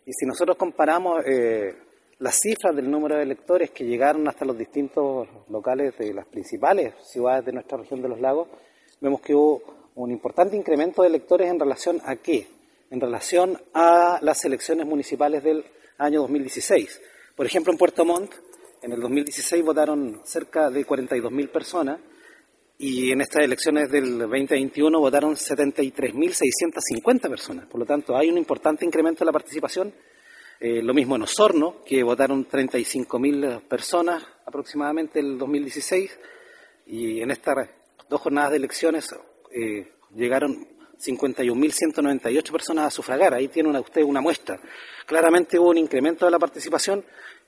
Y si nosotros comparamos las cifras del número de electores que llegaron hasta los distintos locales de las principales ciudades de nuestra región de los lagos, vemos que hubo un importante incremento de electores en relación a ¿qué? En relación a las elecciones municipales del año 2016. Por ejemplo, en Puerto Montt, en el 2016 votaron cerca de 42.000 personas y en estas elecciones del 2021 votaron 73.650 personas. Por lo tanto, hay un importante incremento de la participación. Lo mismo en Osorno, que votaron 35.000 personas aproximadamente en el 2016, y en estas dos jornadas de elecciones llegaron 51.198 personas a sufragar. Ahí tiene usted una muestra. Claramente hubo un incremento de la participación